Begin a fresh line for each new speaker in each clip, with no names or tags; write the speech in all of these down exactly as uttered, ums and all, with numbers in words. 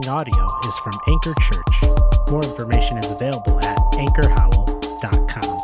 following audio is from Anchor Church. More information is available at anchor howell dot com.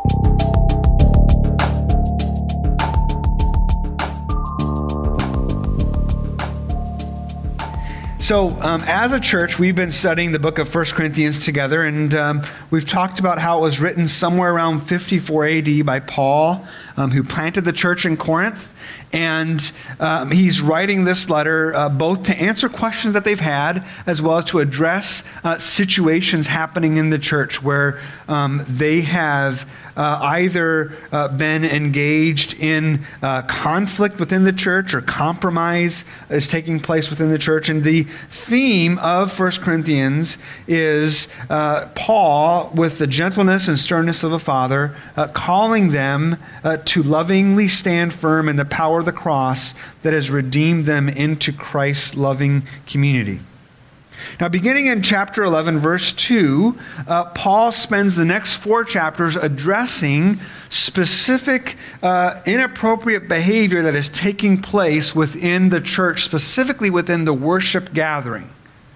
So um, as a church, we've been studying the book of First Corinthians together, and um, we've talked about how it was written somewhere around fifty-four A D by Paul, um, who planted the church in Corinth. And um, he's writing this letter uh, both to answer questions that they've had, as well as to address uh, situations happening in the church where um, they have uh, either uh, been engaged in uh, conflict within the church or compromise is taking place within the church. And the theme of First Corinthians is uh, Paul, with the gentleness and sternness of a father, uh, calling them uh, to lovingly stand firm in the power of the cross that has redeemed them into Christ's loving community. Now, beginning in chapter eleven, verse two, uh, Paul spends the next four chapters addressing specific uh, inappropriate behavior that is taking place within the church, specifically within the worship gathering.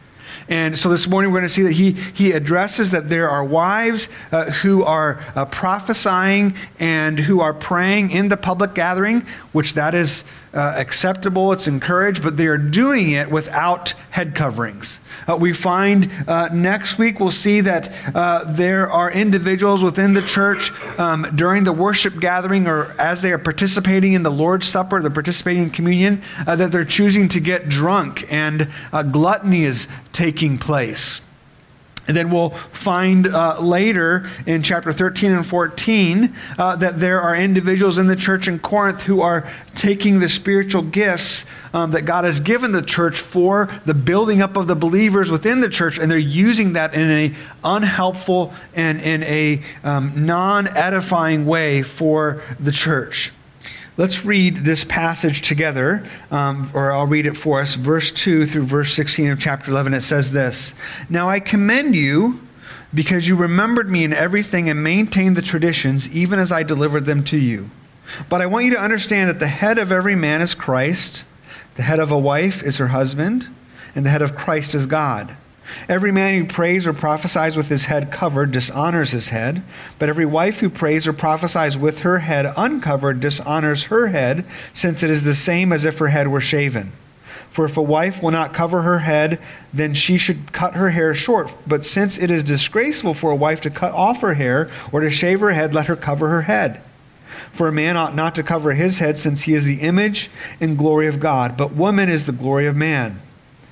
And so this morning we're going to see that he, he addresses that there are wives uh, who are uh, prophesying and who are praying in the public gathering, which that is uh, acceptable, it's encouraged, but they are doing it without head coverings. Uh, we find uh, next week we'll see that uh, there are individuals within the church um, during the worship gathering or as they are participating in the Lord's Supper, they're participating in communion, uh, that they're choosing to get drunk, and uh, gluttony is taking place. And then we'll find uh, later in chapter thirteen and fourteen uh, that there are individuals in the church in Corinth who are taking the spiritual gifts um, that God has given the church for the building up of the believers within the church, and they're using that in an unhelpful and in a um, non-edifying way for the church. Let's read this passage together, um, or I'll read it for us. Verse two through verse sixteen of chapter eleven, it says this: "Now I commend you because you remembered me in everything and maintained the traditions, even as I delivered them to you. But I want you to understand that the head of every man is Christ, the head of a wife is her husband, and the head of Christ is God. Every man who prays or prophesies with his head covered dishonors his head, but every wife who prays or prophesies with her head uncovered dishonors her head, since it is the same as if her head were shaven. For if a wife will not cover her head, then she should cut her hair short. But since it is disgraceful for a wife to cut off her hair or to shave her head, let her cover her head. For a man ought not to cover his head, since he is the image and glory of God, but woman is the glory of man.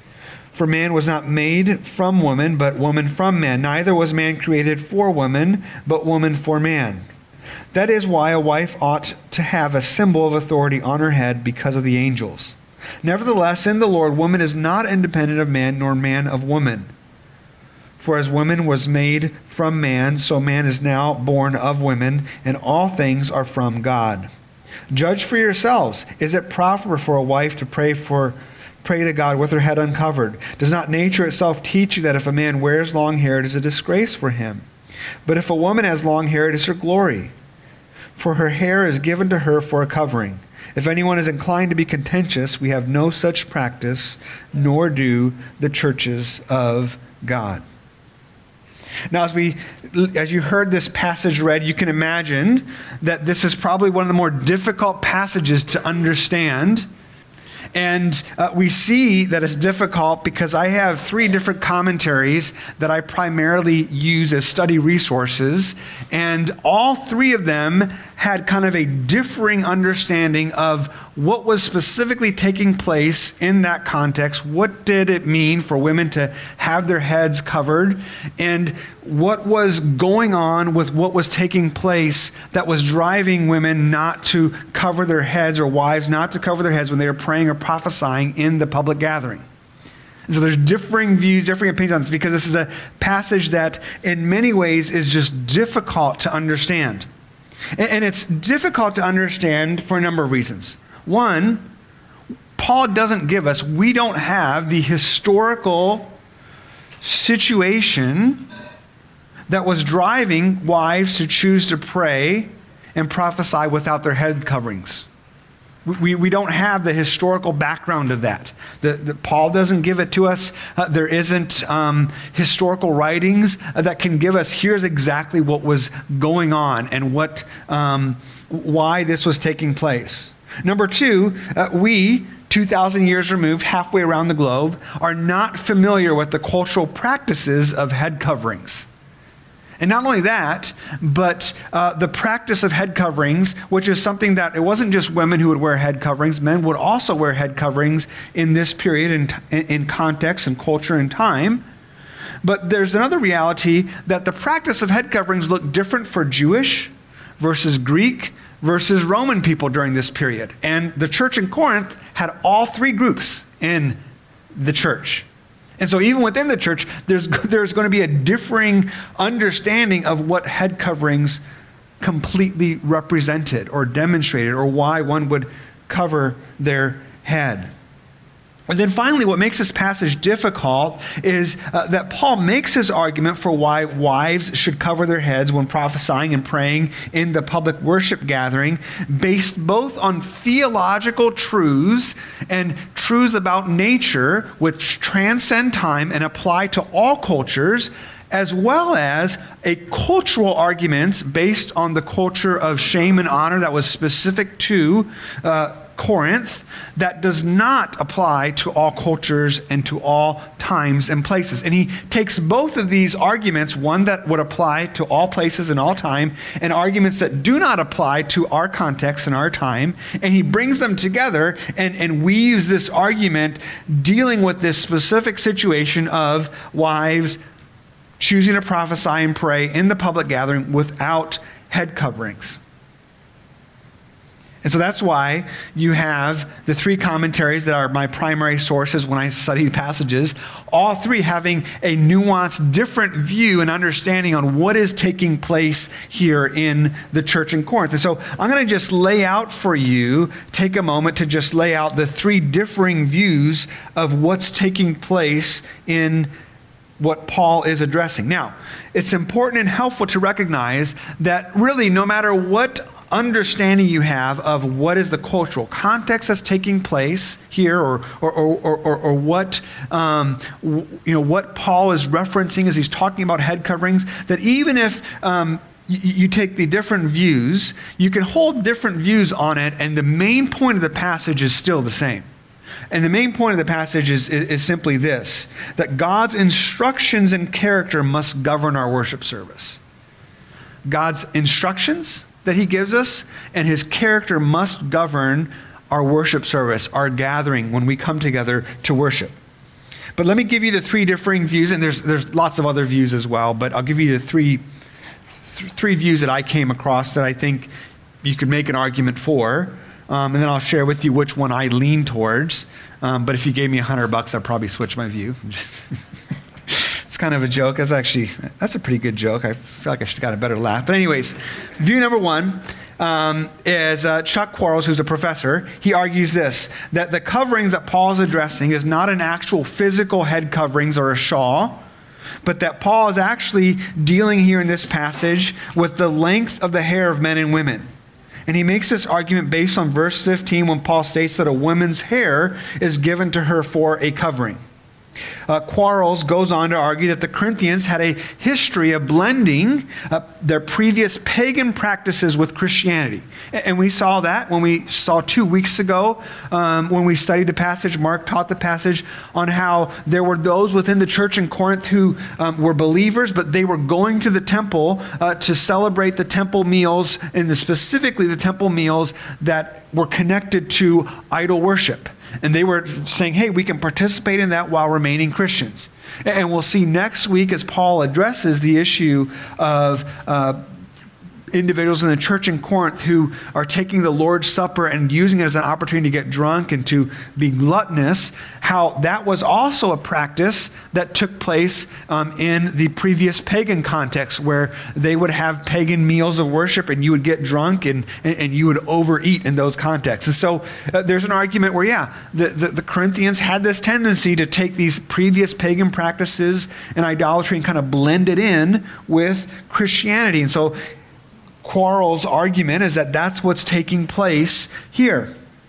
For man was not made from woman, but woman from man. Neither was man created for woman, but woman for man. That is why a wife ought to have a symbol of authority on her head because of the angels. Nevertheless, in the Lord, woman is not independent of man, nor man of woman. For as woman was made from man, so man is now born of women, and all things are from God. Judge for yourselves. Is it proper for a wife to pray for Pray to God with her head uncovered? Does not nature itself teach you that if a man wears long hair, it is a disgrace for him? But if a woman has long hair, it is her glory, for her hair is given to her for a covering. If anyone is inclined to be contentious, we have no such practice, nor do the churches of God." Now, as we, as you heard this passage read, you can imagine that this is probably one of the more difficult passages to understand. And uh, we see that it's difficult because I have three different commentaries that I primarily use as study resources, and all three of them had kind of a differing understanding of what was specifically taking place in that context. What did it mean for women to have their heads covered? And what was going on with what was taking place that was driving women not to cover their heads, or wives not to cover their heads when they were praying or prophesying in the public gathering? And so there's differing views, differing opinions on this, because this is a passage that in many ways is just difficult to understand. And it's difficult to understand for a number of reasons. One, Paul doesn't give us, we don't have the historical situation that was driving wives to choose to pray and prophesy without their head coverings. We, we don't have the historical background of that. The, the, Paul doesn't give it to us. Uh, there isn't um, historical writings uh, that can give us, here's exactly what was going on and what, um, why this was taking place. Number two, uh, we, two thousand years removed, halfway around the globe, are not familiar with the cultural practices of head coverings. And not only that, but uh, the practice of head coverings, which is something that it wasn't just women who would wear head coverings, men would also wear head coverings in this period in, in context and culture and time. But there's another reality that the practice of head coverings looked different for Jewish versus Greek versus Roman people during this period. And the church in Corinth had all three groups in the church. And so even within the church, there's, there's going to be a differing understanding of what head coverings completely represented or demonstrated, or why one would cover their head. And then finally, what makes this passage difficult is uh, that Paul makes his argument for why wives should cover their heads when prophesying and praying in the public worship gathering, based both on theological truths and truths about nature which transcend time and apply to all cultures, as well as a cultural arguments based on the culture of shame and honor that was specific to uh, Corinth, that does not apply to all cultures and to all times and places. And he takes both of these arguments, one that would apply to all places and all time, and arguments that do not apply to our context and our time, and he brings them together and, and weaves this argument dealing with this specific situation of wives choosing to prophesy and pray in the public gathering without head coverings. And so that's why you have the three commentaries that are my primary sources when I study passages, all three having a nuanced, different view and understanding on what is taking place here in the church in Corinth. And so I'm going to just lay out for you, take a moment to just lay out the three differing views of what's taking place in what Paul is addressing. Now, it's important and helpful to recognize that really no matter what understanding you have of what is the cultural context that's taking place here, or or or or, or what um, w- you know what Paul is referencing as he's talking about head coverings, that even if um, you, you take the different views, you can hold different views on it, and the main point of the passage is still the same. And the main point of the passage is, is, is simply this, that God's instructions and character must govern our worship service. God's instructions that he gives us and his character must govern our worship service, our gathering when we come together to worship. But let me give you the three differing views, and there's there's lots of other views as well, but I'll give you the three th- three views that I came across that I think you could make an argument for. Um, and then I'll share with you which one I lean towards. Um, but if you gave me a hundred bucks, I'd probably switch my view. It's kind of a joke. That's actually, that's a pretty good joke. I feel like I should have got a better laugh. But anyways, view number one um, is uh, Chuck Quarles, who's a professor. He argues this, that the coverings that Paul is addressing is not an actual physical head coverings or a shawl, but that Paul is actually dealing here in this passage with the length of the hair of men and women. And he makes this argument based on verse fifteen when Paul states that a woman's hair is given to her for a covering. Uh, Quarles goes on to argue that the Corinthians had a history of blending uh, their previous pagan practices with Christianity. And, and we saw that when we saw two weeks ago, um, when we studied the passage, Mark taught the passage on how there were those within the church in Corinth who um, were believers, but they were going to the temple uh, to celebrate the temple meals, and the, specifically the temple meals that were connected to idol worship. And they were saying, hey, we can participate in that while remaining Christians. And we'll see next week as Paul addresses the issue of uh, individuals in the church in Corinth who are taking the Lord's Supper and using it as an opportunity to get drunk and to be gluttonous, how that was also a practice that took place um, in the previous pagan context, where they would have pagan meals of worship and you would get drunk and, and, and you would overeat in those contexts. And so uh, there's an argument where, yeah, the, the, the Corinthians had this tendency to take these previous pagan practices and idolatry and kind of blend it in with Christianity. And so Quarles' argument is that that's what's taking place here.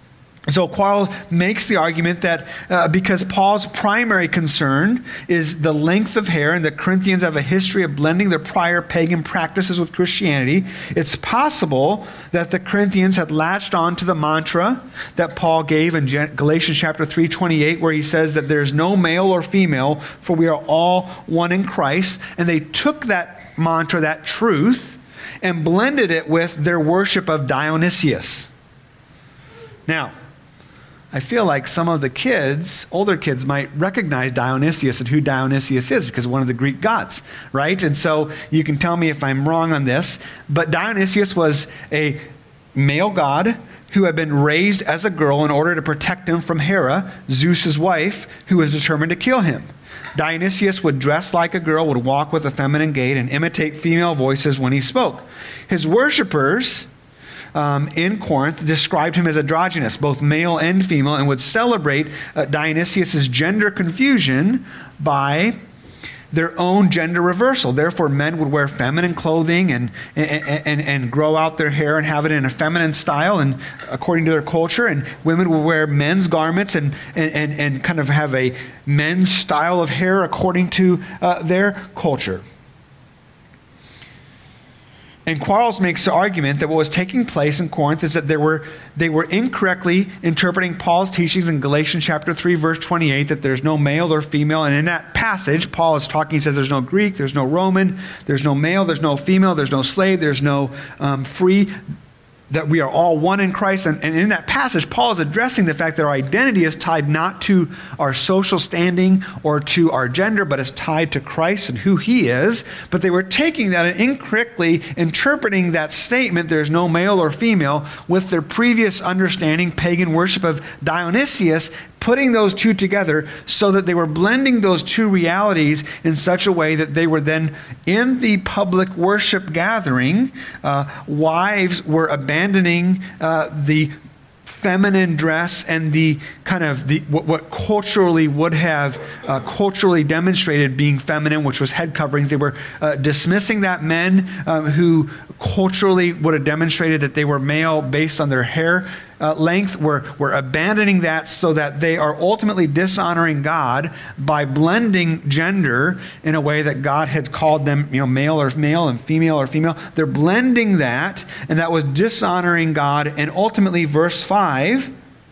So Quarles makes the argument that uh, because Paul's primary concern is the length of hair, and the Corinthians have a history of blending their prior pagan practices with Christianity, it's possible that the Corinthians had latched on to the mantra that Paul gave in Galatians chapter three twenty-eight, where he says that there's no male or female, for we are all one in Christ. And they took that mantra, that truth, and blended it with their worship of Dionysius. Now, I feel like some of the kids, older kids, might recognize Dionysius and who Dionysius is because of one of the Greek gods, right? And so you can tell me if I'm wrong on this, but Dionysius was a male god who had been raised as a girl in order to protect him from Hera, Zeus's wife, who was determined to kill him. Dionysius would dress like a girl, would walk with a feminine gait, and imitate female voices when he spoke. His worshipers Um, in Corinth described him as androgynous, both male and female, and would celebrate uh, Dionysius' gender confusion by their own gender reversal. Therefore, men would wear feminine clothing and, and, and, and grow out their hair and have it in a feminine style and according to their culture, and women would wear men's garments and, and, and, and kind of have a men's style of hair according to uh, their culture. And Quarles makes the argument that what was taking place in Corinth is that they were, they were incorrectly interpreting Paul's teachings in Galatians chapter three, verse twenty-eight, that there's no male or female. And in that passage, Paul is talking, he says there's no Greek, there's no Roman, there's no male, there's no female, there's no slave, there's no um, free, that we are all one in Christ. And, and in that passage, Paul is addressing the fact that our identity is tied not to our social standing or to our gender, but is tied to Christ and who he is. But they were taking that and incorrectly interpreting that statement, there's no male or female, with their previous understanding, pagan worship of Dionysius, putting those two together so that they were blending those two realities in such a way that they were then in the public worship gathering, uh, wives were abandoning uh, the feminine dress and the kind of the what, what culturally would have uh, culturally demonstrated being feminine, which was head coverings. They were uh, dismissing that. Men um, who culturally would have demonstrated that they were male based on their hair Uh, length, we're, we're abandoning that so that they are ultimately dishonoring God by blending gender in a way that God had called them, you know, male or male and female or female. They're blending that, and that was dishonoring God. And ultimately, verse five,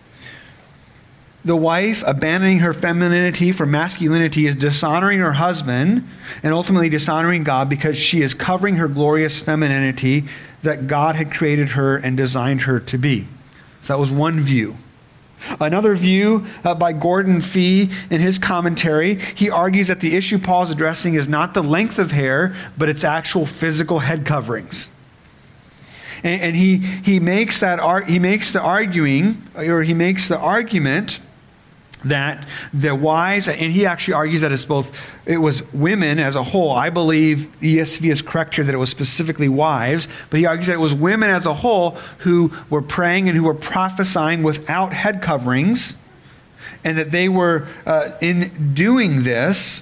the wife abandoning her femininity for masculinity is dishonoring her husband and ultimately dishonoring God because she is covering her glorious femininity that God had created her and designed her to be. So that was one view. Another view uh, by Gordon Fee in his commentary, he argues that the issue Paul's addressing is not the length of hair, but its actual physical head coverings. And, and he he makes that ar- he makes the arguing or he makes the argument that the wives, and he actually argues that it's both, it was women as a whole. I believe E S V is correct here that it was specifically wives, but he argues that it was women as a whole who were praying and who were prophesying without head coverings, and that they were, uh, in doing this,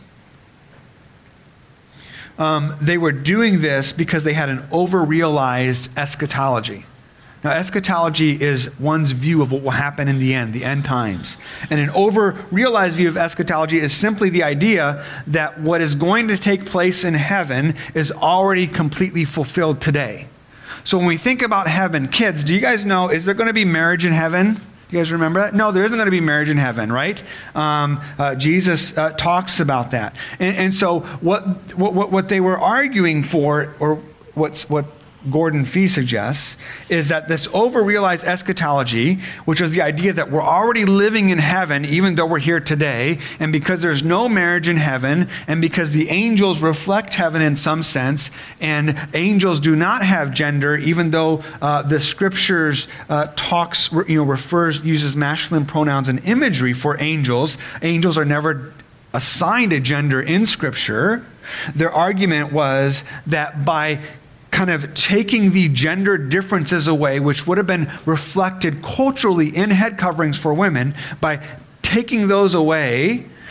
um, they were doing this because they had an over-realized eschatology. Now, eschatology is one's view of what will happen in the end, the end times. And an over-realized view of eschatology is simply the idea that what is going to take place in heaven is already completely fulfilled today. So when we think about heaven, kids, do you guys know, is there going to be marriage in heaven? You guys remember that? No, there isn't going to be marriage in heaven, right? Um, uh, Jesus uh, talks about that. And, and so what, what, what they were arguing for, or what's what Gordon Fee suggests, is that this over-realized eschatology, which is the idea that we're already living in heaven even though we're here today, and because there's no marriage in heaven, and because the angels reflect heaven in some sense, and angels do not have gender, even though uh, the scriptures uh, talks, you know, refers, uses masculine pronouns and imagery for angels. Angels are never assigned a gender in scripture. Their argument was that by kind of taking the gender differences away, which would have been reflected culturally in head coverings for women, by taking those away,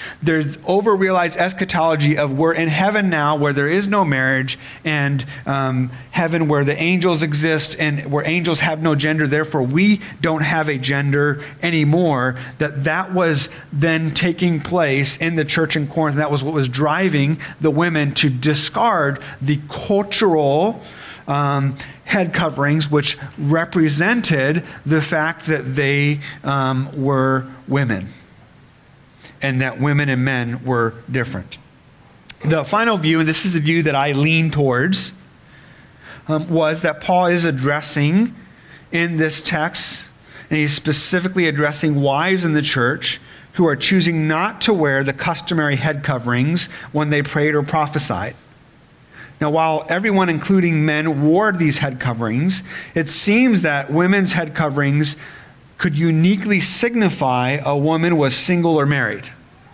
There's over-realized eschatology of we're in heaven now where there is no marriage, and um, heaven where the angels exist and where angels have no gender, therefore we don't have a gender anymore. That that was then taking place in the church in Corinth, and that was what was driving the women to discard the cultural um, head coverings, which represented the fact that they um, were women, and that women and men were different. The final view, and this is the view that I lean towards, um, was that Paul is addressing in this text, and he's specifically addressing wives in the church who are choosing not to wear the customary head coverings when they prayed or prophesied. Now, while everyone, including men, wore these head coverings, it seems that women's head coverings could uniquely signify a woman was single or married.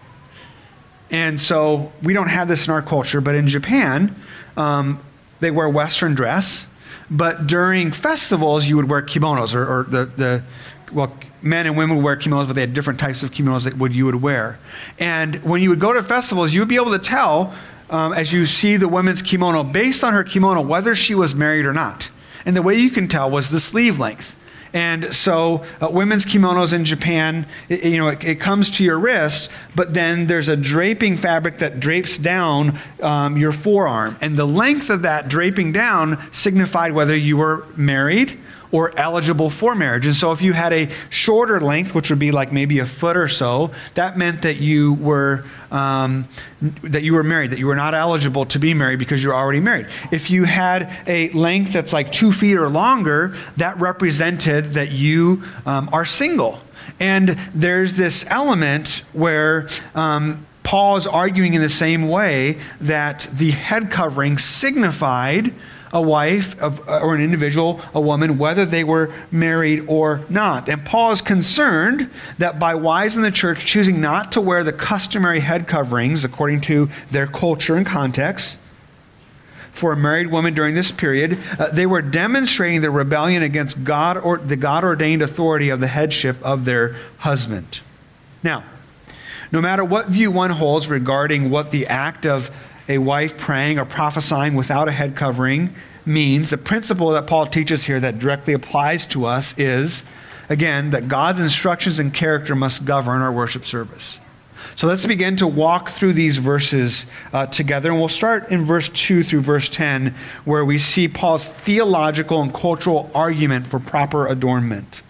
And so we don't have this in our culture, but in Japan, um, they wear Western dress. But during festivals, you would wear kimonos, or, or the, the, well, men and women would wear kimonos, but they had different types of kimonos that would, you would wear. And when you would go to festivals, you would be able to tell, um, as you see the women's kimono, based on her kimono, whether she was married or not. And the way you can tell was the sleeve length. And so uh, women's kimonos in Japan, it, you know, it, it comes to your wrist, but then there's a draping fabric that drapes down um, your forearm. And the length of that draping down signified whether you were married or eligible for marriage. And so if you had a shorter length, which would be like maybe a foot or so, that meant that you were um, that you were married, that you were not eligible to be married because you're already married. If you had a length that's like two feet or longer, that represented that you um, are single. And there's this element where um, Paul is arguing in the same way that the head covering signified a wife of, or an individual, a woman, whether they were married or not. And Paul is concerned that by wives in the church choosing not to wear the customary head coverings according to their culture and context for a married woman during this period, uh, they were demonstrating their rebellion against God or the God-ordained authority of the headship of their husband. Now, no matter what view one holds regarding what the act of a wife praying or prophesying without a head covering means, the principle that Paul teaches here that directly applies to us is, again, that God's instructions and character must govern our worship service. So let's begin to walk through these verses uh, together, and we'll start in verse two through verse ten, where we see Paul's theological and cultural argument for proper adornment.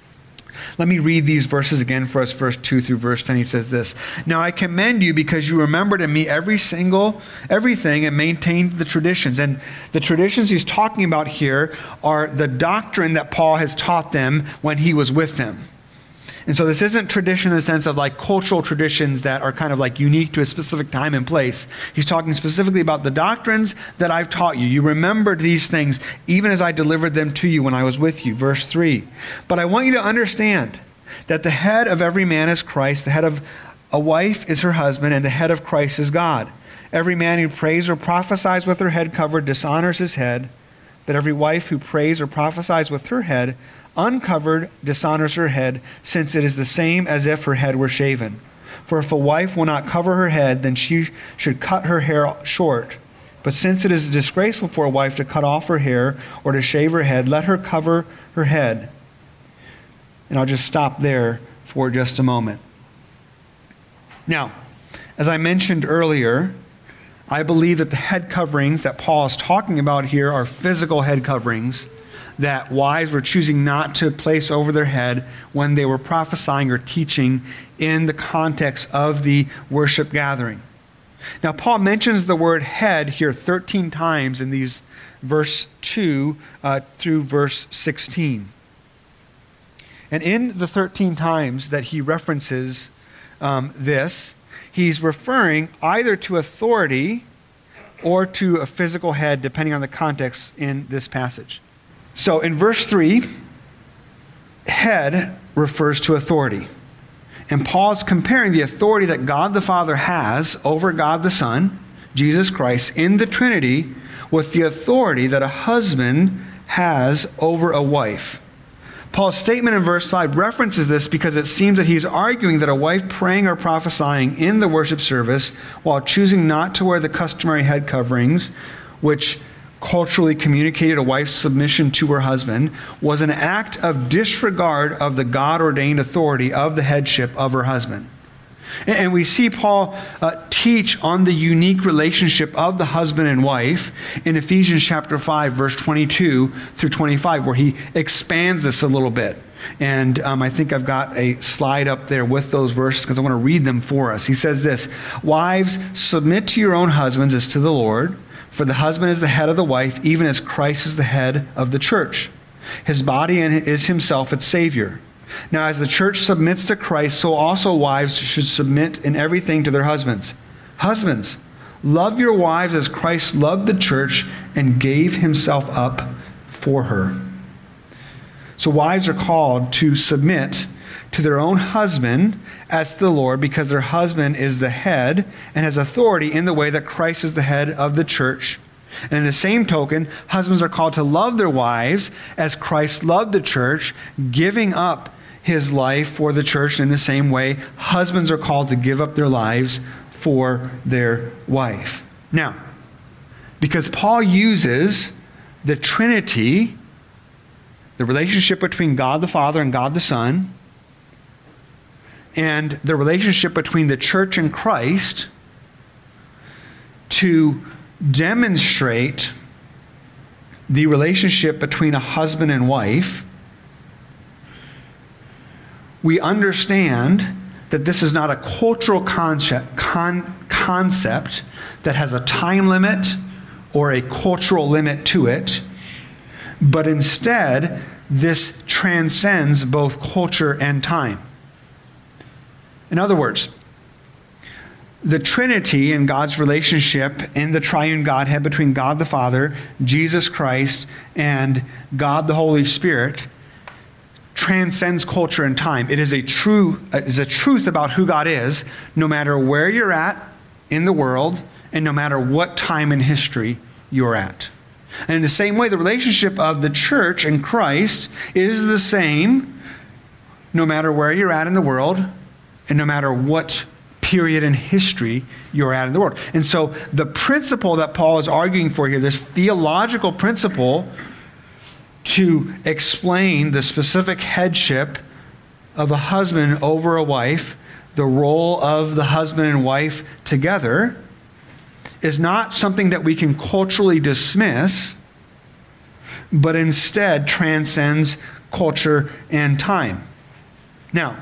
Let me read these verses again for us, verse two through verse ten. He says this: "Now I commend you because you remembered in me every single, everything and maintained the traditions." And the traditions he's talking about here are the doctrine that Paul has taught them when he was with them. And so this isn't tradition in the sense of like cultural traditions that are kind of like unique to a specific time and place. He's talking specifically about the doctrines that I've taught you. You remembered these things even as I delivered them to you when I was with you. Verse three. "But I want you to understand that the head of every man is Christ, the head of a wife is her husband, and the head of Christ is God. Every man who prays or prophesies with her head covered dishonors his head, but every wife who prays or prophesies with her head uncovered dishonors her head, since it is the same as if her head were shaven. For if a wife will not cover her head, then she should cut her hair short. But since it is disgraceful for a wife to cut off her hair or to shave her head, let her cover her head." And I'll just stop there for just a moment. Now, as I mentioned earlier, I believe that the head coverings that Paul is talking about here are physical head coverings that wives were choosing not to place over their head when they were prophesying or teaching in the context of the worship gathering. Now, Paul mentions the word head here thirteen times in these verse two uh, through verse sixteen. And in the thirteen times that he references um, this, he's referring either to authority or to a physical head, depending on the context in this passage. So in verse three, head refers to authority. And Paul's comparing the authority that God the Father has over God the Son, Jesus Christ, in the Trinity, with the authority that a husband has over a wife. Paul's statement in verse five references this because it seems that he's arguing that a wife praying or prophesying in the worship service while choosing not to wear the customary head coverings, which culturally communicated a wife's submission to her husband, was an act of disregard of the God-ordained authority of the headship of her husband. And we see Paul uh, teach on the unique relationship of the husband and wife in Ephesians chapter five, verse twenty-two through twenty-five, where he expands this a little bit. And um, I think I've got a slide up there with those verses because I want to read them for us. He says this, "Wives, submit to your own husbands as to the Lord, for the husband is the head of the wife, even as Christ is the head of the church. His body is himself its Savior. Now, as the church submits to Christ, so also wives should submit in everything to their husbands. Husbands, love your wives as Christ loved the church and gave himself up for her." So wives are called to submit to their own husband as to the Lord because their husband is the head and has authority in the way that Christ is the head of the church. And in the same token, husbands are called to love their wives as Christ loved the church, giving up his life for the church. In the same way, husbands are called to give up their lives for their wife. Now, because Paul uses the Trinity, the relationship between God the Father and God the Son, and the relationship between the church and Christ to demonstrate the relationship between a husband and wife, we understand that this is not a cultural concept, con, concept that has a time limit or a cultural limit to it, but instead, this transcends both culture and time. In other words, the Trinity and God's relationship in the triune Godhead between God the Father, Jesus Christ, and God the Holy Spirit transcends culture and time. It is a true, it is a truth about who God is, no matter where you're at in the world and no matter what time in history you're at. And in the same way, the relationship of the church and Christ is the same no matter where you're at in the world and no matter what period in history you're at in the world. And so the principle that Paul is arguing for here, this theological principle to explain the specific headship of a husband over a wife, the role of the husband and wife together, is not something that we can culturally dismiss, but instead transcends culture and time. Now,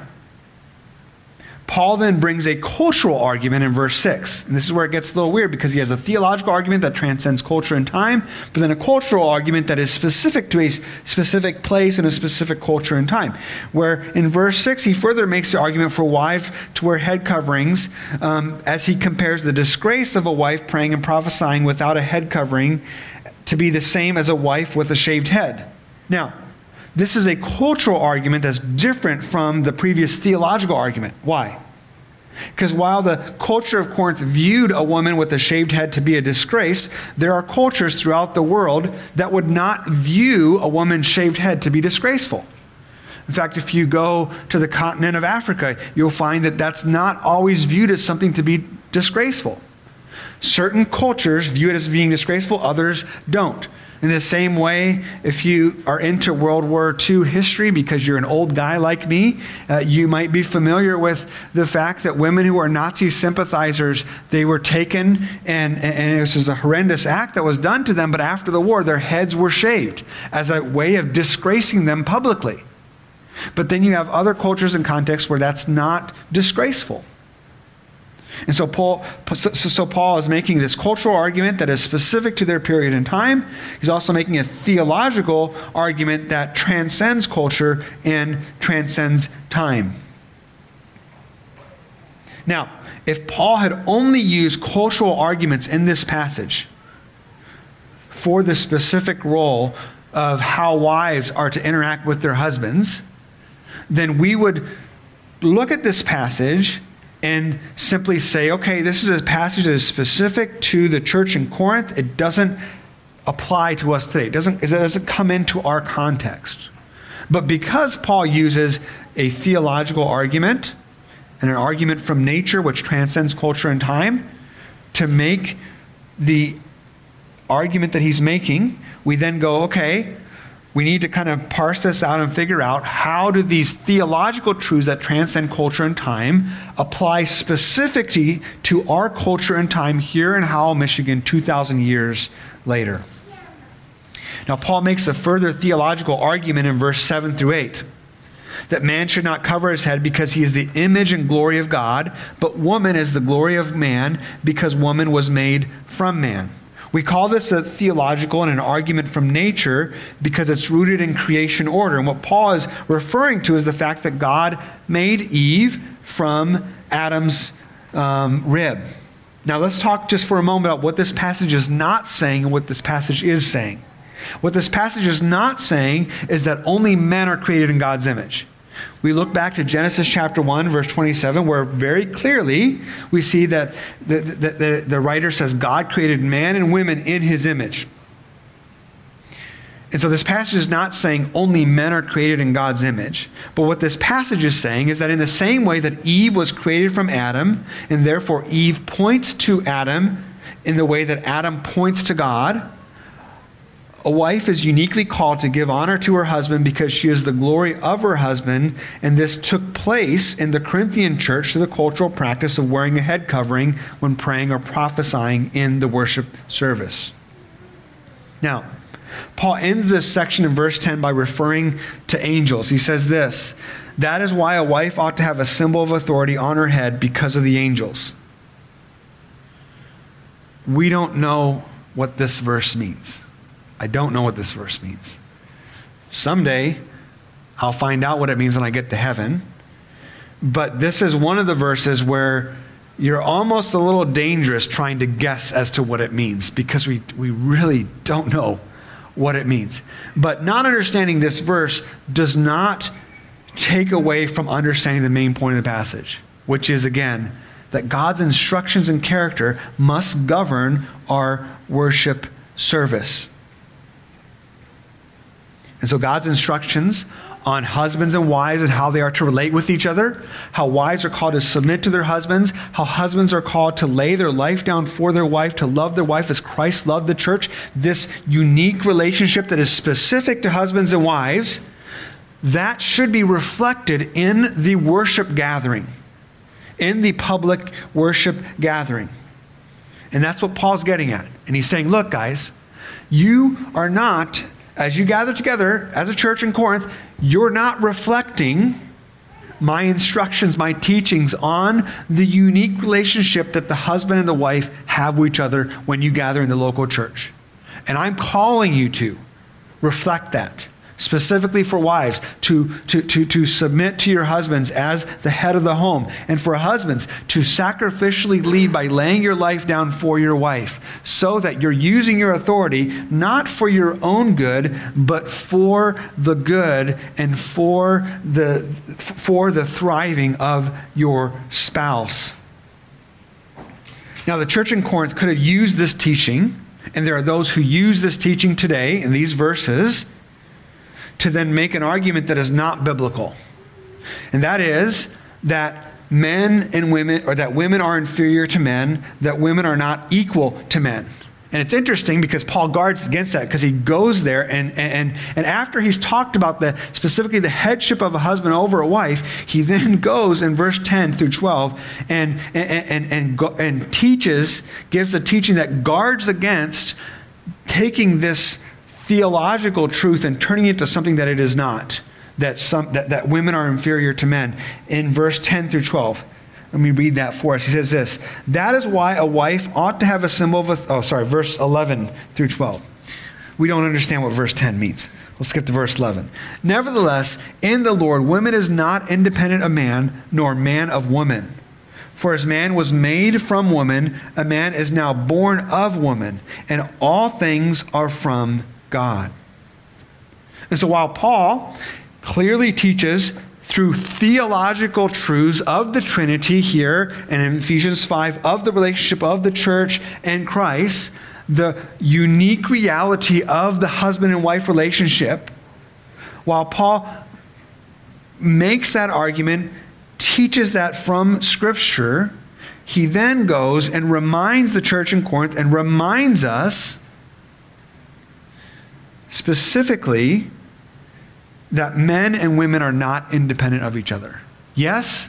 Paul then brings a cultural argument in verse six. And this is where it gets a little weird because he has a theological argument that transcends culture and time, but then a cultural argument that is specific to a specific place and a specific culture and time. Where in verse six, he further makes the argument for wives to wear head coverings um, as he compares the disgrace of a wife praying and prophesying without a head covering to be the same as a wife with a shaved head. Now, this is a cultural argument that's different from the previous theological argument. Why? Because while the culture of Corinth viewed a woman with a shaved head to be a disgrace, there are cultures throughout the world that would not view a woman's shaved head to be disgraceful. In fact, if you go to the continent of Africa, you'll find that that's not always viewed as something to be disgraceful. Certain cultures view it as being disgraceful, others don't. In the same way, if you are into World War Two history because you're an old guy like me, uh, you might be familiar with the fact that women who are Nazi sympathizers, they were taken and, and this is a horrendous act that was done to them, but after the war, their heads were shaved as a way of disgracing them publicly. But then you have other cultures and contexts where that's not disgraceful. And so Paul, so, so Paul is making this cultural argument that is specific to their period in time. He's also making a theological argument that transcends culture and transcends time. Now, if Paul had only used cultural arguments in this passage for the specific role of how wives are to interact with their husbands, then we would look at this passage and simply say, okay, this is a passage that is specific to the church in Corinth. It doesn't apply to us today. It doesn't, it doesn't come into our context. But because Paul uses a theological argument and an argument from nature which transcends culture and time to make the argument that he's making, we then go, okay, we need to kind of parse this out and figure out how do these theological truths that transcend culture and time apply specifically to our culture and time here in Howell, Michigan, two thousand years later. Now, Paul makes a further theological argument in verse seven through eight, that man should not cover his head because he is the image and glory of God, but woman is the glory of man because woman was made from man. We call this a theological and an argument from nature because it's rooted in creation order. And what Paul is referring to is the fact that God made Eve from Adam's um, rib. Now let's talk just for a moment about what this passage is not saying and what this passage is saying. What this passage is not saying is that only men are created in God's image. We look back to Genesis chapter one, verse twenty-seven, where very clearly we see that the, the, the, the writer says God created man and women in his image. And so this passage is not saying only men are created in God's image. But what this passage is saying is that in the same way that Eve was created from Adam, and therefore Eve points to Adam in the way that Adam points to God, a wife is uniquely called to give honor to her husband because she is the glory of her husband, and this took place in the Corinthian church through the cultural practice of wearing a head covering when praying or prophesying in the worship service. Now, Paul ends this section in verse ten by referring to angels. He says this, "That is why a wife ought to have a symbol of authority on her head because of the angels." We don't know what this verse means. I don't know what this verse means. Someday, I'll find out what it means when I get to heaven. But this is one of the verses where you're almost a little dangerous trying to guess as to what it means because we, we really don't know what it means. But not understanding this verse does not take away from understanding the main point of the passage, which is, again, that God's instructions and character must govern our worship service. And so God's instructions on husbands and wives and how they are to relate with each other, how wives are called to submit to their husbands, how husbands are called to lay their life down for their wife, to love their wife as Christ loved the church, this unique relationship that is specific to husbands and wives, that should be reflected in the worship gathering, in the public worship gathering. And that's what Paul's getting at. And he's saying, look, guys, you are not, as you gather together as a church in Corinth, you're not reflecting my instructions, my teachings on the unique relationship that the husband and the wife have with each other when you gather in the local church. And I'm calling you to reflect that, specifically for wives, to, to, to, to submit to your husbands as the head of the home, and for husbands to sacrificially lead by laying your life down for your wife, so that you're using your authority not for your own good, but for the good and for the, for the thriving of your spouse. Now, the church in Corinth could have used this teaching, and there are those who use this teaching today in these verses to then make an argument that is not biblical. And that is that men and women, or that women are inferior to men, that women are not equal to men. And it's interesting because Paul guards against that, because he goes there and, and, and after he's talked about the specifically the headship of a husband over a wife, he then goes in verse ten through twelve and, and, and, and, go, and teaches, gives a teaching that guards against taking this theological truth and turning it into something that it is not, that some that, that women are inferior to men. In verse ten through twelve, let me read that for us. He says this, "That is why a wife ought to have a symbol of a, oh sorry, verse eleven through twelve. We don't understand what verse ten means. We'll skip to verse eleven. "Nevertheless, in the Lord, woman is not independent of man, nor man of woman. For as man was made from woman, a man is now born of woman, and all things are from God." And so while Paul clearly teaches through theological truths of the Trinity here and in Ephesians five of the relationship of the church and Christ, the unique reality of the husband and wife relationship, while Paul makes that argument, teaches that from Scripture, he then goes and reminds the church in Corinth and reminds us specifically that men and women are not independent of each other. Yes,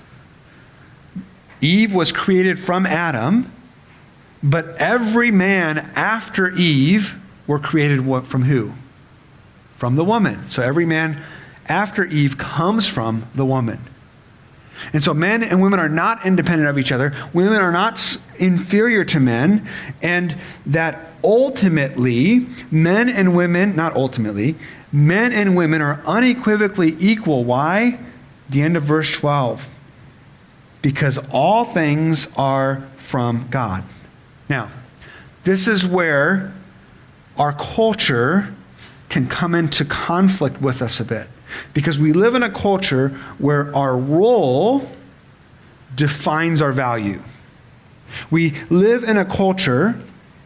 Eve was created from Adam, but every man after Eve were created from who? From the woman. So every man after Eve comes from the woman. And so men and women are not independent of each other. Women are not inferior to men. And that ultimately, men and women, not ultimately, men and women are unequivocally equal. Why? The end of verse twelve. Because all things are from God. Now, this is where our culture can come into conflict with us a bit. Because we live in a culture where our role defines our value. We live in a culture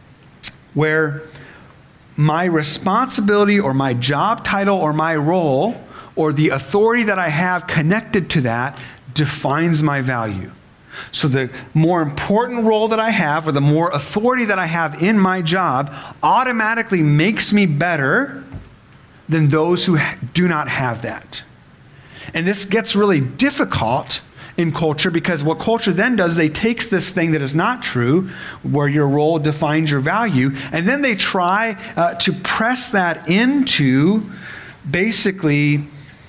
where my responsibility or my job title or my role or the authority that I have connected to that defines my value. So the more important role that I have or the more authority that I have in my job automatically makes me better than those who do not have that. And this gets really difficult in culture because what culture then does, they takes this thing that is not true, where your role defines your value, and then they try uh, to press that into basically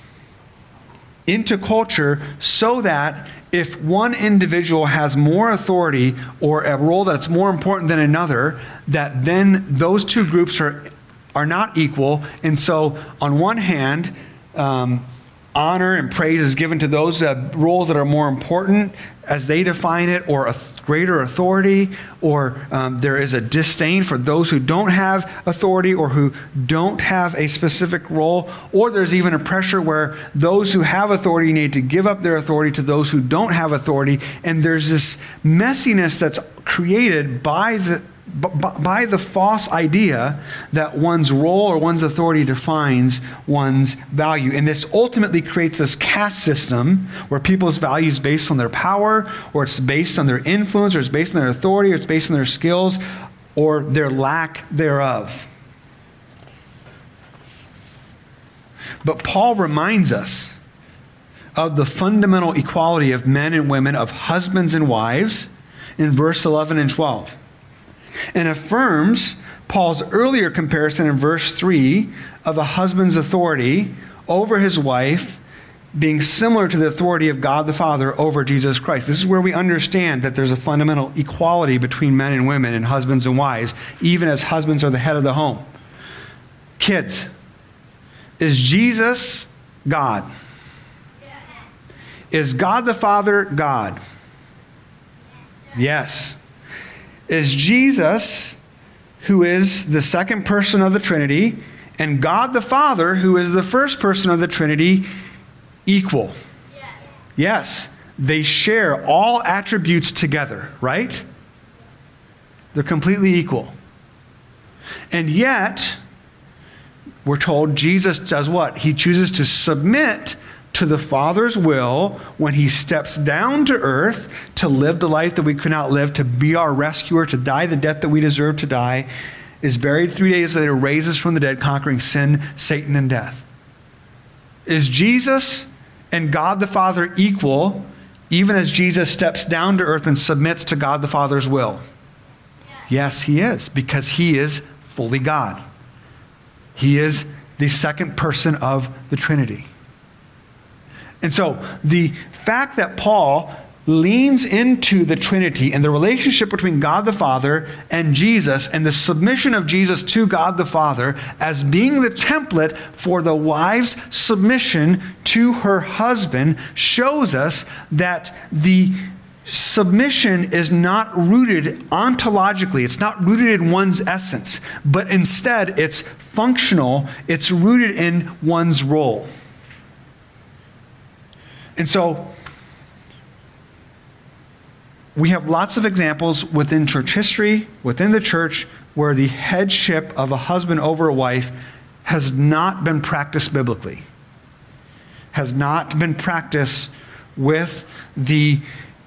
into culture so that if one individual has more authority or a role that's more important than another, that then those two groups are are not equal. And so on one hand, um, honor and praise is given to those uh, roles that are more important as they define it, or a th- greater authority, or um, there is a disdain for those who don't have authority or who don't have a specific role, or there's even a pressure where those who have authority need to give up their authority to those who don't have authority, and there's this messiness that's created by the by the false idea that one's role or one's authority defines one's value. And this ultimately creates this caste system where people's value is based on their power, or it's based on their influence, or it's based on their authority, or it's based on their skills, or their lack thereof. But Paul reminds us of the fundamental equality of men and women, of husbands and wives, in verse eleven and twelve. And affirms Paul's earlier comparison in verse three of a husband's authority over his wife being similar to the authority of God the Father over Jesus Christ. This is where we understand that there's a fundamental equality between men and women and husbands and wives, even as husbands are the head of the home. Kids, is Jesus God? Is God the Father God? Yes. Is Jesus, who is the second person of the Trinity, and God the Father, who is the first person of the Trinity, equal? Yes. Yes. They share all attributes together, right? They're completely equal. And yet, we're told Jesus does what? He chooses to submit to the Father's will when he steps down to earth to live the life that we could not live, to be our rescuer, to die the death that we deserve to die, is buried three days later, raises from the dead, conquering sin, Satan, and death. Is Jesus and God the Father equal, even as Jesus steps down to earth and submits to God the Father's will? Yes, he is, because he is fully God. He is the second person of the Trinity. And so the fact that Paul leans into the Trinity and the relationship between God the Father and Jesus, and the submission of Jesus to God the Father as being the template for the wife's submission to her husband, shows us that the submission is not rooted ontologically. It's not rooted in one's essence, but instead it's functional. It's rooted in one's role. And so we have lots of examples within church history, within the church, where the headship of a husband over a wife has not been practiced biblically. has not been practiced with the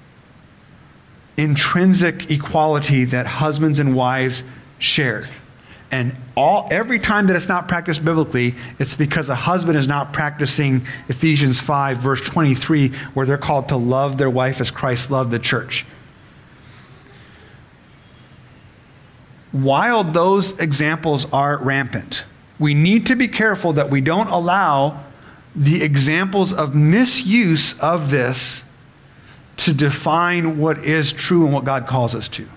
intrinsic equality that husbands and wives share. And all every time that it's not practiced biblically, it's because a husband is not practicing Ephesians five, verse twenty-three, where they're called to love their wife as Christ loved the church. While those examples are rampant, we need to be careful that we don't allow the examples of misuse of this to define what is true and what God calls us to.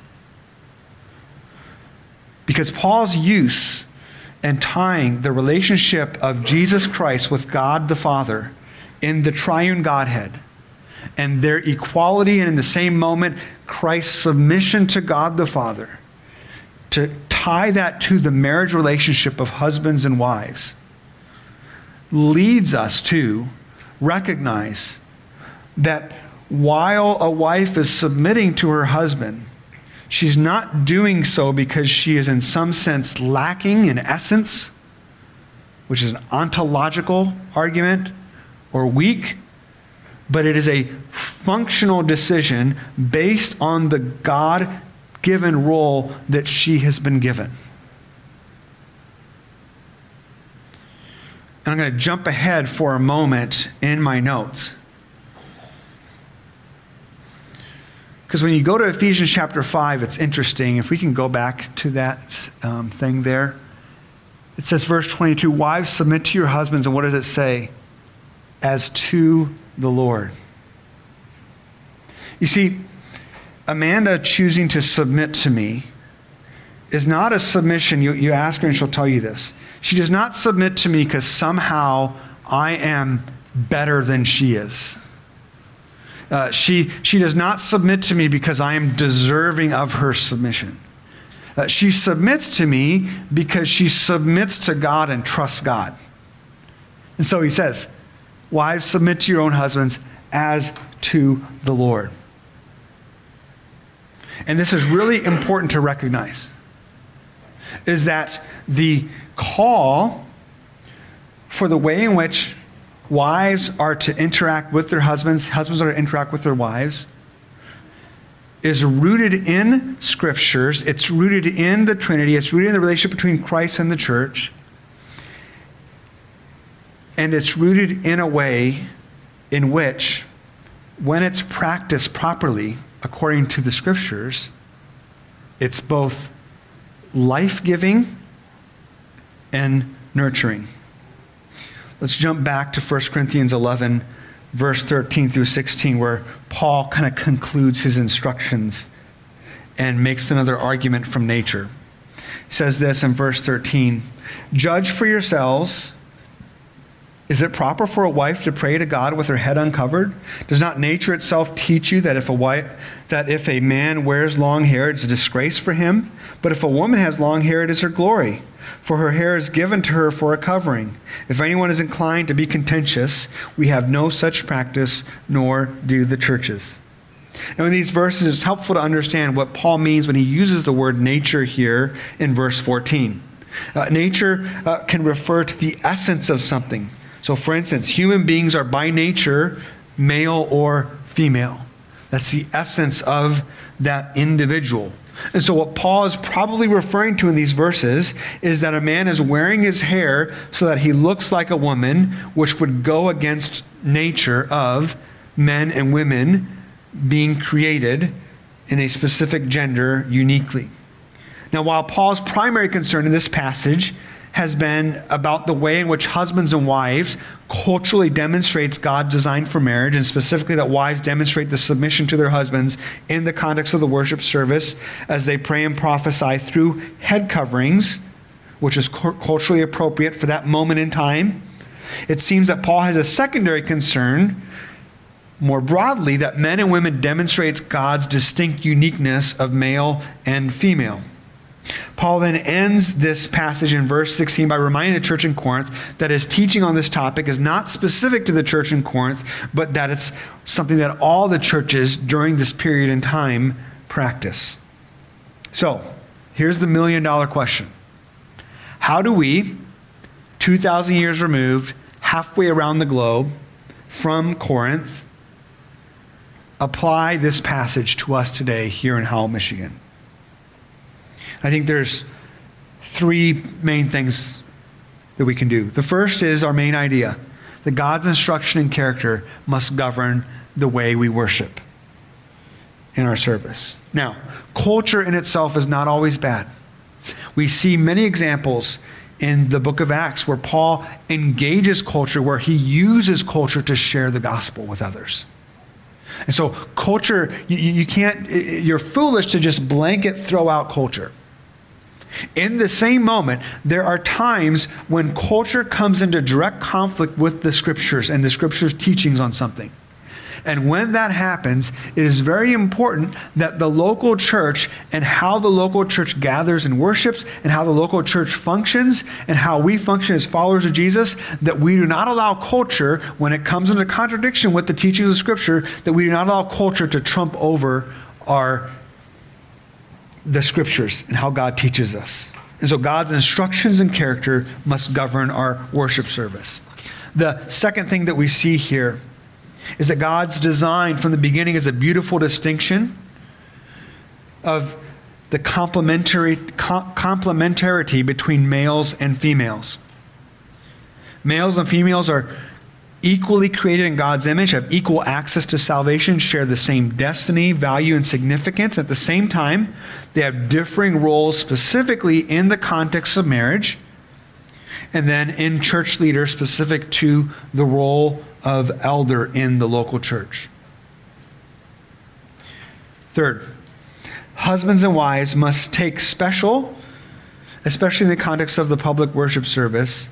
Because Paul's use and tying the relationship of Jesus Christ with God the Father in the triune Godhead and their equality, and in the same moment, Christ's submission to God the Father, to tie that to the marriage relationship of husbands and wives, leads us to recognize that while a wife is submitting to her husband, she's not doing so because she is in some sense lacking in essence, which is an ontological argument, or weak, but it is a functional decision based on the God-given role that she has been given. And I'm going to jump ahead for a moment in my notes. Because when you go to Ephesians chapter five, it's interesting. If we can go back to that um, thing there. It says, verse twenty-two, wives, submit to your husbands. And what does it say? As to the Lord. You see, Amanda choosing to submit to me is not a submission. You, you ask her and she'll tell you this. She does not submit to me because somehow I am better than she is. Uh, she, she does not submit to me because I am deserving of her submission. Uh, she submits to me because she submits to God and trusts God. And so he says, wives, submit to your own husbands as to the Lord. And this is really important to recognize, is that the call for the way in which wives are to interact with their husbands, husbands are to interact with their wives, is rooted in scriptures. It's rooted in the Trinity. It's rooted in the relationship between Christ and the church. And it's rooted in a way in which, when it's practiced properly, according to the scriptures, it's both life-giving and nurturing. Let's jump back to First Corinthians eleven, verse thirteen through sixteen, where Paul kind of concludes his instructions and makes another argument from nature. He says this in verse thirteen, judge for yourselves. Is it proper for a wife to pray to God with her head uncovered? Does not nature itself teach you that if a wife, that if a man wears long hair, it's a disgrace for him? But if a woman has long hair, it is her glory, for her hair is given to her for a covering. If anyone is inclined to be contentious, we have no such practice, nor do the churches. Now, in these verses, it's helpful to understand what Paul means when he uses the word nature here in verse fourteen. Uh, nature uh, can refer to the essence of something. So, for instance, human beings are by nature male or female. That's the essence of that individual. And so what Paul is probably referring to in these verses is that a man is wearing his hair so that he looks like a woman, which would go against nature of men and women being created in a specific gender uniquely. Now, while Paul's primary concern in this passage has been about the way in which husbands and wives culturally demonstrates God's design for marriage, and specifically that wives demonstrate the submission to their husbands in the context of the worship service as they pray and prophesy through head coverings, which is culturally appropriate for that moment in time. It seems that Paul has a secondary concern, more broadly, that men and women demonstrates God's distinct uniqueness of male and female. Paul then ends this passage in verse sixteen by reminding the church in Corinth that his teaching on this topic is not specific to the church in Corinth, but that it's something that all the churches during this period in time practice. So, here's the million dollar question. How do we, two thousand years removed, halfway around the globe, from Corinth apply this passage to us today here in Howell, Michigan? I think there's three main things that we can do. The first is our main idea, that God's instruction and character must govern the way we worship in our service. Now, culture in itself is not always bad. We see many examples in the book of Acts where Paul engages culture, where he uses culture to share the gospel with others. And so culture, you, you can't, you're foolish to just blanket throw out culture. In the same moment, there are times when culture comes into direct conflict with the scriptures and the scriptures' teachings on something. And when that happens, it is very important that the local church and how the local church gathers and worships and how the local church functions and how we function as followers of Jesus, that we do not allow culture, when it comes into contradiction with the teachings of Scripture, that we do not allow culture to trump over our the Scriptures and how God teaches us. And so God's instructions and character must govern our worship service. The second thing that we see here is that God's design from the beginning is a beautiful distinction of the complementary com- complementarity between males and females. Males and females are equally created in God's image, have equal access to salvation, share the same destiny, value, and significance. At the same time, they have differing roles specifically in the context of marriage, and then in church leader specific to the role of elder in the local church. Third, husbands and wives must take special, especially in the context of the public worship service,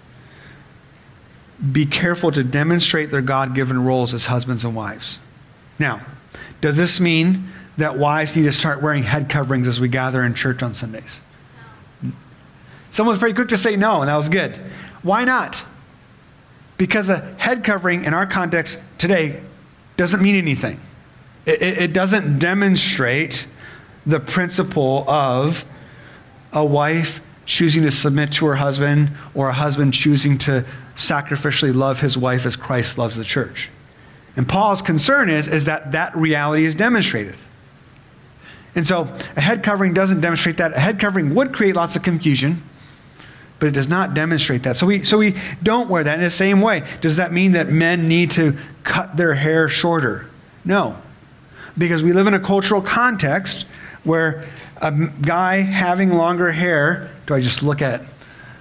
be careful to demonstrate their God-given roles as husbands and wives. Now, does this mean that wives need to start wearing head coverings as we gather in church on Sundays? No. Someone's very quick to say no, and that was good. Why not? Because a head covering in our context today doesn't mean anything. It, it, it doesn't demonstrate the principle of a wife choosing to submit to her husband or a husband choosing to sacrificially love his wife as Christ loves the church. And Paul's concern is, is that that reality is demonstrated. And so a head covering doesn't demonstrate that. A head covering would create lots of confusion, but it does not demonstrate that. So we so we don't wear that. In the same way, does that mean that men need to cut their hair shorter? No. Because we live in a cultural context where a guy having longer hair, do I just look at,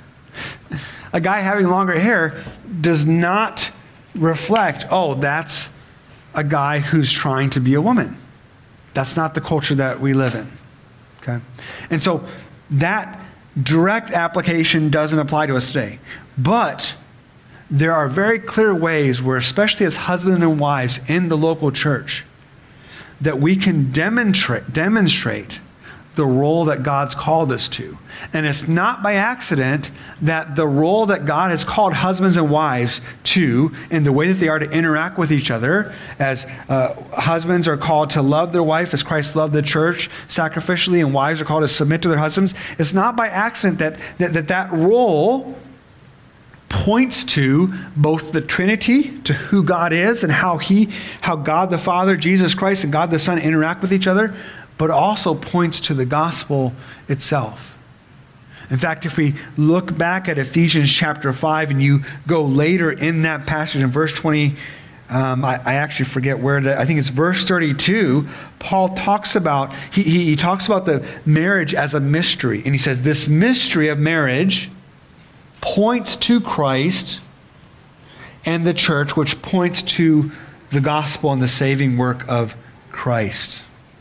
a guy having longer hair does not reflect, oh, that's a guy who's trying to be a woman. That's not the culture that we live in. Okay? And so that direct application doesn't apply to us today. But there are very clear ways where, especially as husbands and wives in the local church, that we can demonstrate, demonstrate the role that God's called us to. And it's not by accident that the role that God has called husbands and wives to, in the way that they are to interact with each other, as uh, husbands are called to love their wife as Christ loved the church sacrificially, and wives are called to submit to their husbands. It's not by accident that that, that, that role points to both the Trinity, to who God is and how he, how God the Father, Jesus Christ, and God the Son interact with each other, but also points to the gospel itself. In fact, if we look back at Ephesians chapter five and you go later in that passage in verse twenty, um, I, I actually forget where, the, I think it's verse thirty-two, Paul talks about, he, he, he talks about the marriage as a mystery. And he says, this mystery of marriage points to Christ and the church, which points to the gospel and the saving work of Christ.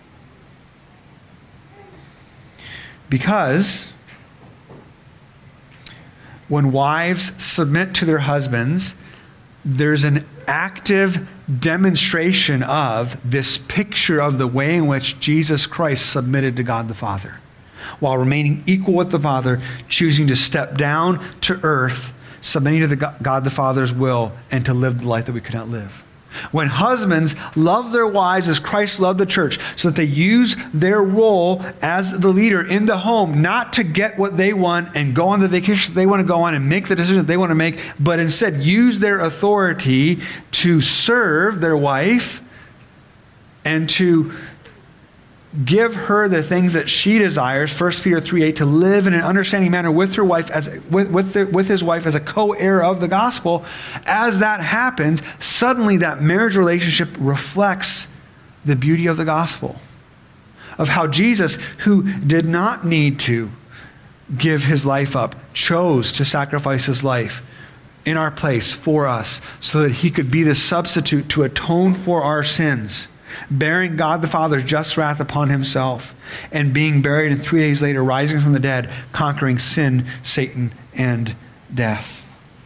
Because when wives submit to their husbands, there's an active demonstration of this picture of the way in which Jesus Christ submitted to God the Father, while remaining equal with the Father, choosing to step down to earth, submitting to the God the Father's will, and to live the life that we could not live. When husbands love their wives as Christ loved the church, so that they use their role as the leader in the home, not to get what they want and go on the vacation they want to go on and make the decision they want to make, but instead use their authority to serve their wife and to give her the things that she desires, First Peter three eight, to live in an understanding manner with her wife, as with with, the, with his wife as a co-heir of the gospel. As that happens, suddenly that marriage relationship reflects the beauty of the gospel, of how Jesus, who did not need to give his life up, chose to sacrifice his life in our place for us so that he could be the substitute to atone for our sins, bearing God the Father's just wrath upon himself, and being buried, and three days later rising from the dead, conquering sin, Satan, and death.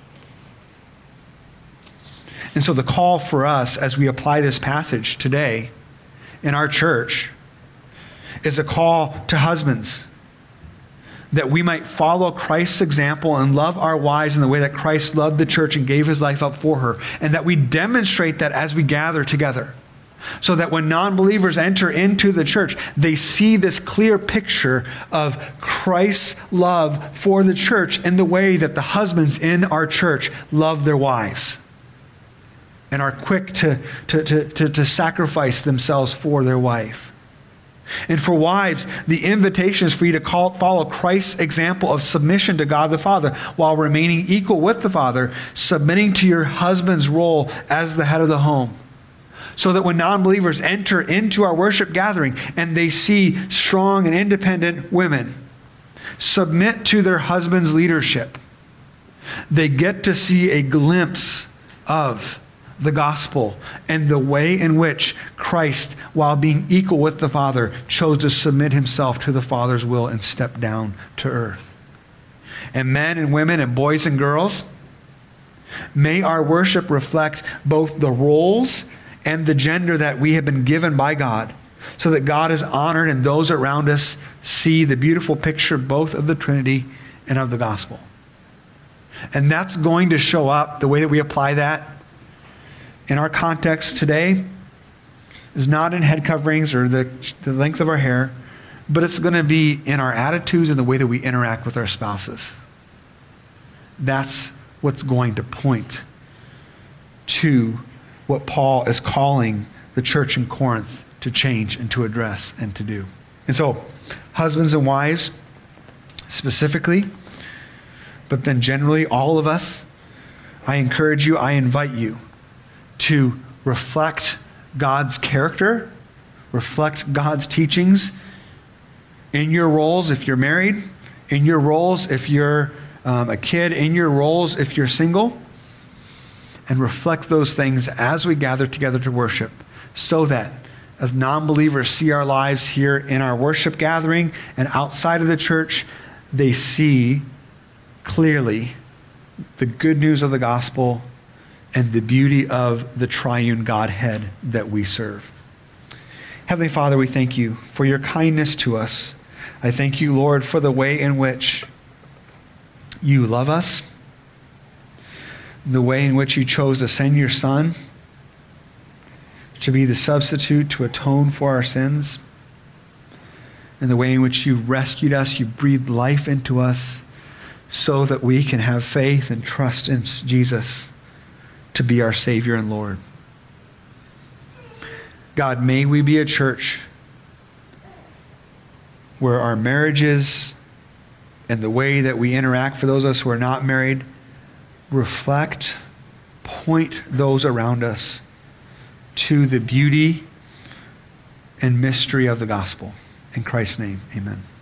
And so the call for us as we apply this passage today in our church is a call to husbands, that we might follow Christ's example and love our wives in the way that Christ loved the church and gave his life up for her, and that we demonstrate that as we gather together. So that when non-believers enter into the church, they see this clear picture of Christ's love for the church in the way that the husbands in our church love their wives and are quick to, to, to, to, to sacrifice themselves for their wife. And for wives, the invitation is for you to call, follow Christ's example of submission to God the Father while remaining equal with the Father, submitting to your husband's role as the head of the home. So that when non-believers enter into our worship gathering and they see strong and independent women submit to their husband's leadership, they get to see a glimpse of the gospel and the way in which Christ, while being equal with the Father, chose to submit himself to the Father's will and step down to earth. And men and women and boys and girls, may our worship reflect both the roles and the gender that we have been given by God, so that God is honored and those around us see the beautiful picture both of the Trinity and of the gospel. And that's going to show up, the way that we apply that in our context today is not in head coverings or the, the length of our hair, but it's going to be in our attitudes and the way that we interact with our spouses. That's what's going to point to what Paul is calling the church in Corinth to change and to address and to do. And so, husbands and wives specifically, but then generally all of us, I encourage you, I invite you to reflect God's character, reflect God's teachings in your roles if you're married, in your roles if you're um, a kid, in your roles if you're single, and reflect those things as we gather together to worship, so that as non-believers see our lives here in our worship gathering and outside of the church, they see clearly the good news of the gospel and the beauty of the triune Godhead that we serve. Heavenly Father, we thank you for your kindness to us. I thank you, Lord, for the way in which you love us, the way in which you chose to send your Son to be the substitute to atone for our sins, and the way in which you rescued us, you breathed life into us so that we can have faith and trust in Jesus to be our Savior and Lord. God, may we be a church where our marriages and the way that we interact for those of us who are not married reflect, point those around us to the beauty and mystery of the gospel. In Christ's name, amen.